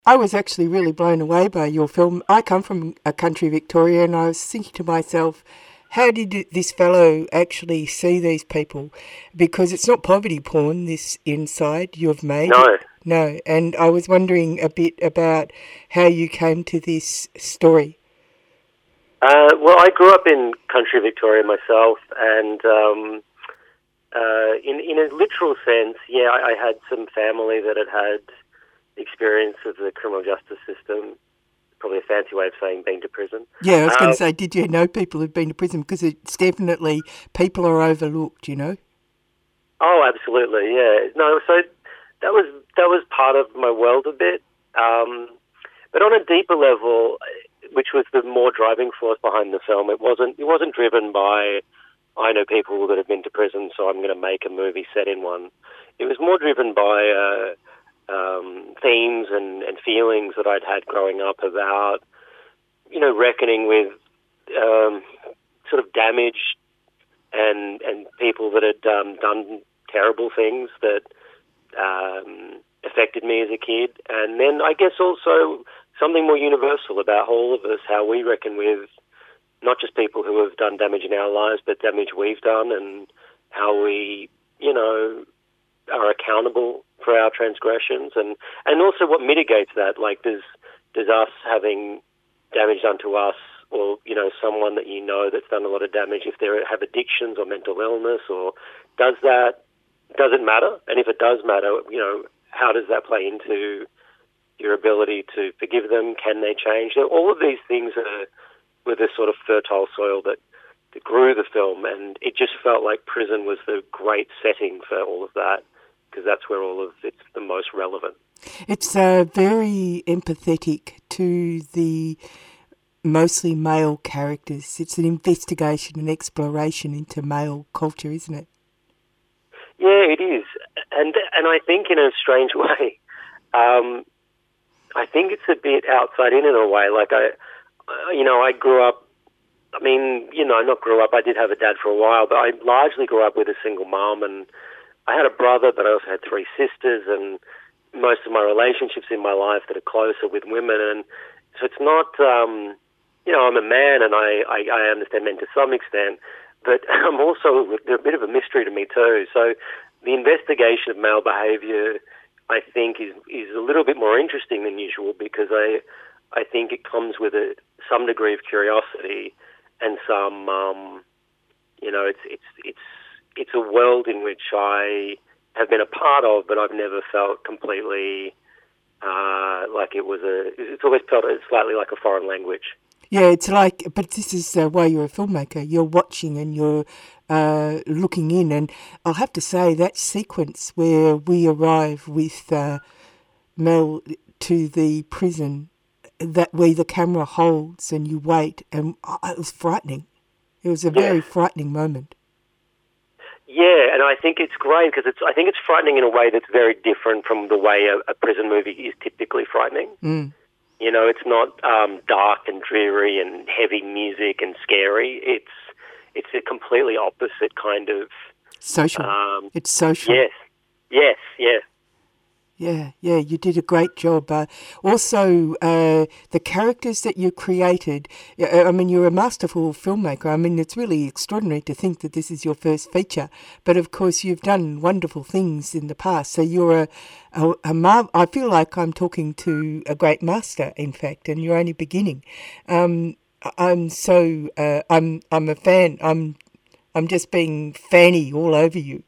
I was actually really blown away by your film. I come from a country Victoria, and I was thinking to myself, how did this fellow actually see these people? Because it's not poverty porn, this inside you've made. No. No, and I was wondering a bit about how you came to this story. Well, I grew up in country Victoria myself, and in a literal sense, yeah, I had some family that had experience of the criminal justice system. Probably a fancy way of saying being to prison. Yeah, I was going to Um, say, did you know people who've been to prison? Because it's definitely, people are overlooked, you know? oh, absolutely, yeah. No, so that was part of my world a bit. But on a deeper level, which was the more driving force behind the film, it wasn't driven by I know people that have been to prison, so I'm going to make a movie set in one. It was more driven by themes and feelings that I'd had growing up about, reckoning with um, sort of damage and people that had done terrible things that affected me as a kid. And then I guess also something more universal about all of us, how we reckon with not just people who have done damage in our lives, but damage we've done, and how we, are accountable for our transgressions, and also what mitigates that. Like, does us having damage done to us, or someone that that's done a lot of damage, if they have addictions or mental illness, or does it matter? And if it does matter, how does that play into your ability to forgive them? Can they change? All of these things were the sort of fertile soil that grew the film, and it just felt like prison was the great setting for all of that, because that's where all of it's the most relevant. It's very empathetic to the mostly male characters. It's an investigation, an exploration into male culture, isn't it? Yeah, it is, and I think in a strange way, I think it's a bit outside in a way. Like I grew up. I mean, not grew up. I did have a dad for a while, but I largely grew up with a single mom, and I had a brother, but I also had three sisters, and most of my relationships in my life that are closer with women, and so it's not. I'm a man, and I understand men to some extent, but I'm also they're a bit of a mystery to me too. So the investigation of male behaviour, I think, is a little bit more interesting than usual, because I think it comes with some degree of curiosity and some it's a world in which I have been a part of, but I've never felt completely like it was it's always felt slightly like a foreign language. Yeah, it's like, but this is why you're a filmmaker. You're watching and you're looking in. And I'll have to say that sequence where we arrive with Mel to the prison, that way the camera holds and you wait, and it was frightening. It was a Yes. very frightening moment. Yeah, and I think it's great because I think it's frightening in a way that's very different from the way a prison movie is typically frightening. Mm. It's not dark and dreary and heavy music and scary. It's a completely opposite kind of. Social. It's social. Yes, yes, yeah. Yeah, you did a great job. Also, the characters that you created, I mean, you're a masterful filmmaker. I mean, it's really extraordinary to think that this is your first feature. But of course, you've done wonderful things in the past. So you're I feel like I'm talking to a great master, in fact, and you're only beginning. I'm a fan. I'm just being fanny all over you.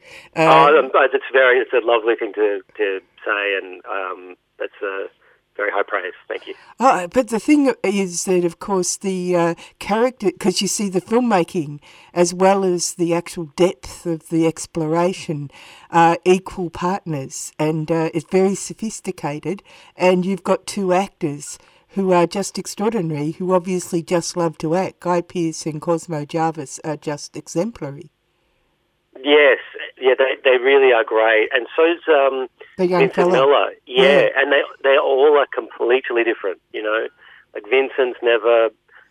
It's a lovely thing to say, and that's a very high praise. Thank you. But the thing is that, of course, the character, because you see the filmmaking as well as the actual depth of the exploration are equal partners, and it's very sophisticated, and you've got two actors who are just extraordinary, who obviously just love to act. Guy Pearce and Cosmo Jarvis are just exemplary. Yes, yeah, they really are great, and so's The young Vincent fella. Miller. Yeah, and they all are completely different. Like Vincent's never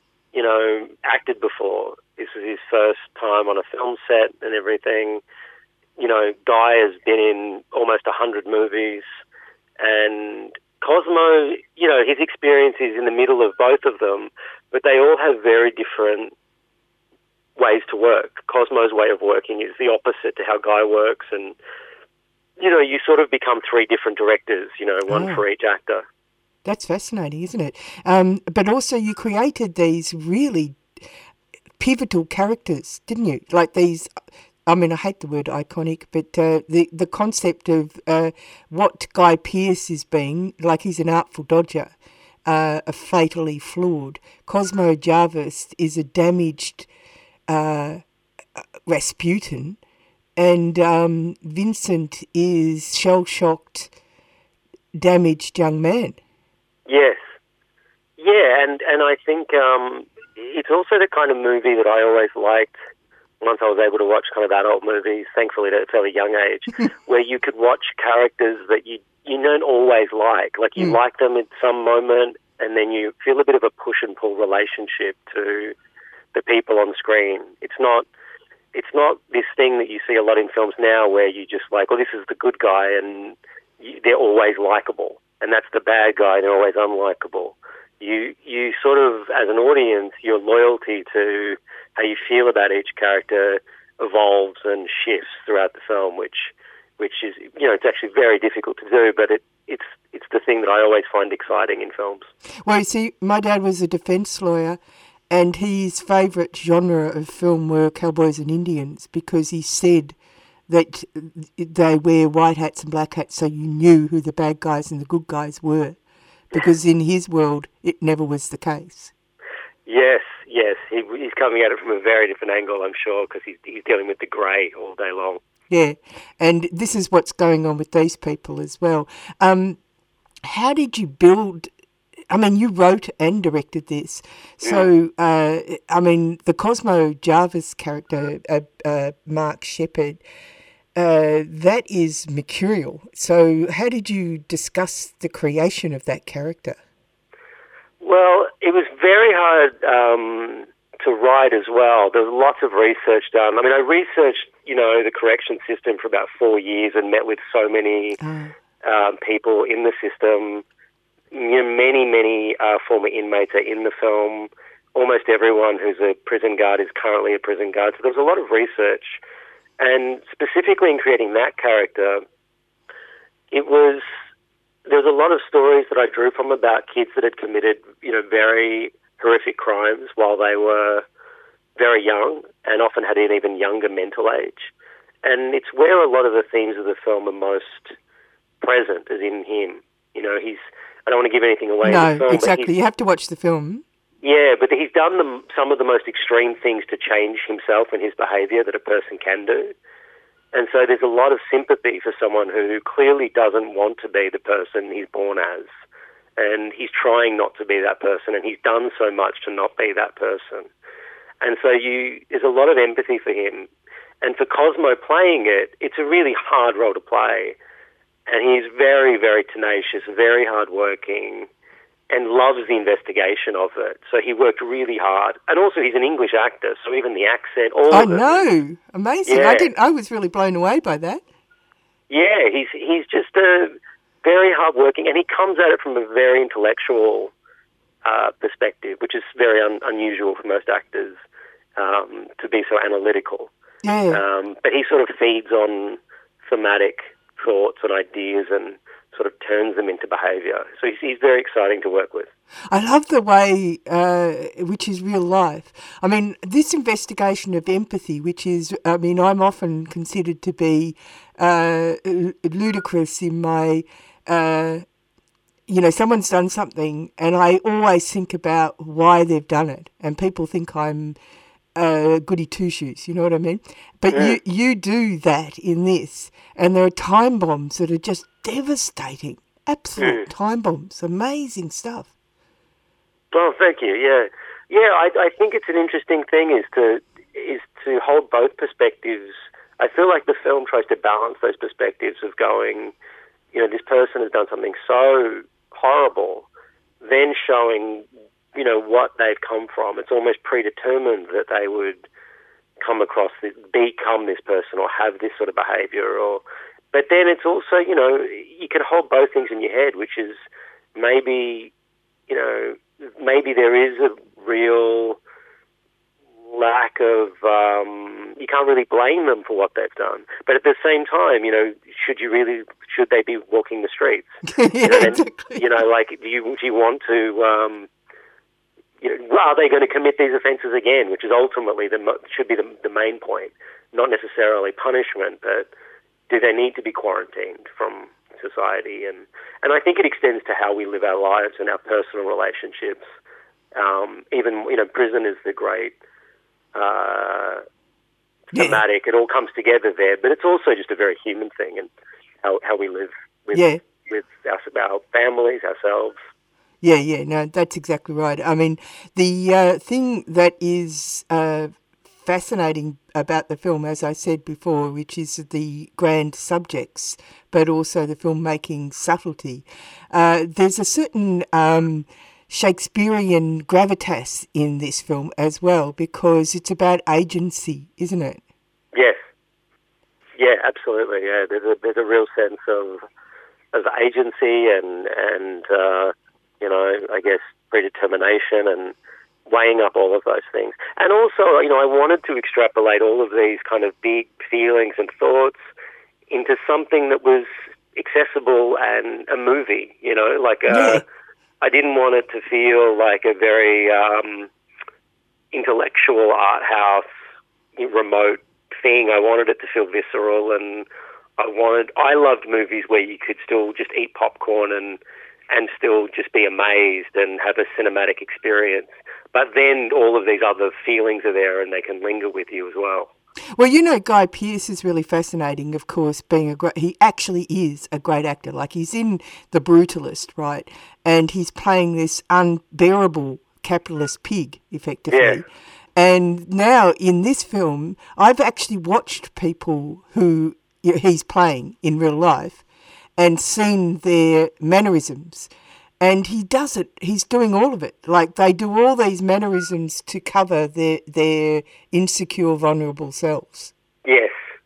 acted before. This was his first time on a film set and everything. Guy has been in almost 100 movies, and Cosmo, his experience is in the middle of both of them, but they all have very different ways to work. Cosmo's way of working is the opposite to how Guy works, and, you sort of become three different directors, one for each actor. That's fascinating, isn't it? But also you created these really pivotal characters, didn't you? Like these, I hate the word iconic, but the concept of what Guy Pearce is being, like he's an artful dodger, a fatally flawed. Cosmo Jarvis is a damaged Rasputin, and Vincent is shell-shocked, damaged young man. Yes. Yeah, and I think it's also the kind of movie that I always liked once I was able to watch kind of adult movies, thankfully at a fairly young age, where you could watch characters that you don't always like. Like you like them at some moment and then you feel a bit of a push and pull relationship to the people on screen. It's not this thing that you see a lot in films now where you just like, oh, this is the good guy and they're always likable. And that's the bad guy, they're always unlikable. You sort of, as an audience, your loyalty to how you feel about each character evolves and shifts throughout the film, which is, it's actually very difficult to do, but it's the thing that I always find exciting in films. Well, you see, my dad was a defence lawyer, and his favourite genre of film were cowboys and Indians, because he said that they wear white hats and black hats so you knew who the bad guys and the good guys were, because in his world it never was the case. Yes, he's coming at it from a very different angle, I'm sure, because he's dealing with the grey all day long. Yeah, and this is what's going on with these people as well. How did you build... you wrote and directed this. So, the Cosmo Jarvis character, Mark Sheppard, that is mercurial. So how did you discuss the creation of that character? Well, it was very hard to write as well. There was lots of research done. I researched, the correction system for about 4 years and met with so many people in the system. Many former inmates are in the film. Almost everyone who's a prison guard is currently a prison guard. So there was a lot of research. And specifically in creating that character, there was a lot of stories that I drew from about kids that had committed, very horrific crimes while they were very young and often had an even younger mental age. And it's where a lot of the themes of the film are most present, as in him. I don't want to give anything away in the film. No, exactly. You have to watch the film. Yeah, but he's done some of the most extreme things to change himself and his behaviour that a person can do. And so there's a lot of sympathy for someone who clearly doesn't want to be the person he's born as. And he's trying not to be that person, and he's done so much to not be that person. And so there's a lot of empathy for him. And for Cosmo playing it, it's a really hard role to play. And he's very, very tenacious, very hardworking, and loves the investigation of it. So he worked really hard. And also he's an English actor, so even the accent, all of it. I know. Amazing. Yeah. I was really blown away by that. Yeah, he's just a very hardworking, and he comes at it from a very intellectual perspective, which is very unusual for most actors to be so analytical. Yeah. But he sort of feeds on thematic thoughts and ideas and sort of turns them into behaviour. So he's very exciting to work with. I love the way, which is real life. This investigation of empathy, which is, I'm often considered to be ludicrous in my, someone's done something and I always think about why they've done it. And people think I'm goody two-shoes, you know what I mean? But you do that in this, and there are time bombs that are just devastating. Absolute time bombs. Amazing stuff. Well, thank you. Yeah. I think it's an interesting thing is to hold both perspectives. I feel like the film tries to balance those perspectives of going, this person has done something so horrible, then showing what they've come from. It's almost predetermined that they would become this person or have this sort of behaviour. But then it's also, you can hold both things in your head, which is maybe, you know, maybe there is a real lack of, you can't really blame them for what they've done. But at the same time, you know, should they be walking the streets? Yeah, exactly. You know, like, do you want to, you know, are they going to commit these offences again, which is ultimately should be the main point, not necessarily punishment, but do they need to be quarantined from society? And I think it extends to how we live our lives and our personal relationships. Even, you know, prison is the great thematic. It all comes together there, but it's also just a very human thing, and how we live with our families, ourselves. Yeah, no, that's exactly right. I mean, the thing that is fascinating about the film, as I said before, which is the grand subjects, but also the filmmaking subtlety. There's a certain Shakespearean gravitas in this film as well, because it's about agency, isn't it? Yes. Yeah, absolutely. Yeah, there's a real sense of agency and you know, I guess predetermination and weighing up all of those things. And also, you know, I wanted to extrapolate all of these kind of big feelings and thoughts into something that was accessible and a movie, you know, like I didn't want it to feel like a very intellectual art house, remote thing. I wanted it to feel visceral, and I loved movies where you could still just eat popcorn and still just be amazed and have a cinematic experience. But then all of these other feelings are there and they can linger with you as well. Well, you know, Guy Pearce is really fascinating, of course, he actually is a great actor. Like, he's in The Brutalist, right? And he's playing this unbearable capitalist pig, effectively. Yeah. And now in this film, I've actually watched people who he's playing in real life and seen their mannerisms. And he does it. He's doing all of it. Like, they do all these mannerisms to cover their insecure, vulnerable selves. Yes.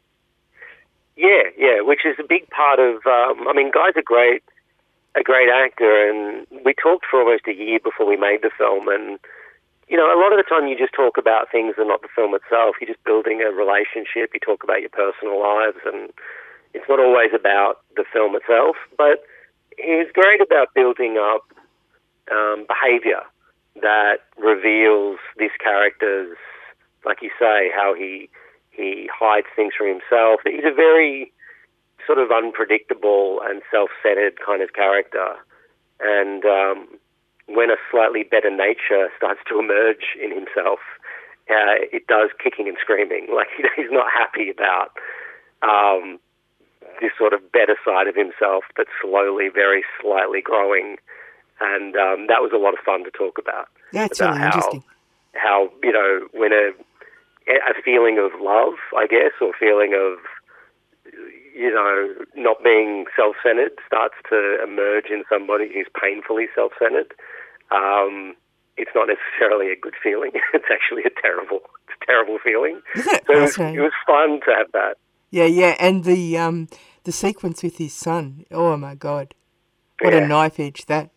Yeah, which is a big part of... I mean, Guy's a great actor, and we talked for almost a year before we made the film, and, you know, a lot of the time you just talk about things and not the film itself. You're just building a relationship. You talk about your personal lives, and it's not always about the film itself, but he's great about building up behaviour that reveals this character's, like you say, how he hides things from himself. He's a very sort of unpredictable and self-centered kind of character. And when a slightly better nature starts to emerge in himself, it does kicking and screaming. Like, he's not happy about this sort of better side of himself that's slowly, very slightly growing. And that was a lot of fun to talk about. That's really interesting. How, you know, when a feeling of love, I guess, or feeling of, you know, not being self-centered starts to emerge in somebody who's painfully self-centered, it's not necessarily a good feeling. It's actually a terrible feeling. Isn't it fascinating? It was fun to have that. Yeah, and the sequence with his son. Oh my God, what a knife edge that.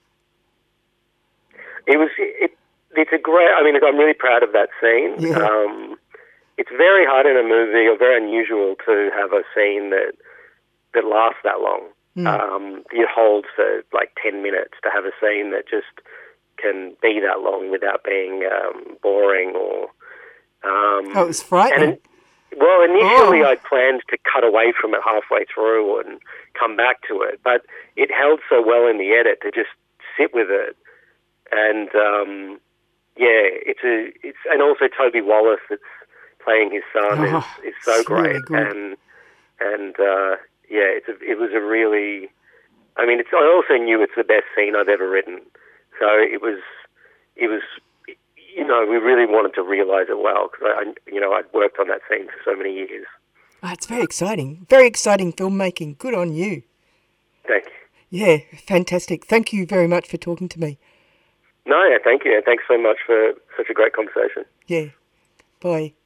It's a great. I mean, I'm really proud of that scene. Yeah. It's very hard in a movie, or very unusual to have a scene that lasts that long. It holds for like 10 minutes to have a scene that just can be that long without being boring or. It was frightening. Well, initially I planned to cut away from it halfway through and come back to it, but it held so well in the edit to just sit with it. And it's and also Toby Wallace that's playing his son is so great, really, and it was a really. I mean, I also knew it's the best scene I've ever written, so it was. You know, we really wanted to realise it well because I'd worked on that scene for so many years. Oh, it's very exciting filmmaking. Good on you. Thank you. Yeah, fantastic. Thank you very much for talking to me. No, thank you, and thanks so much for such a great conversation. Yeah, bye.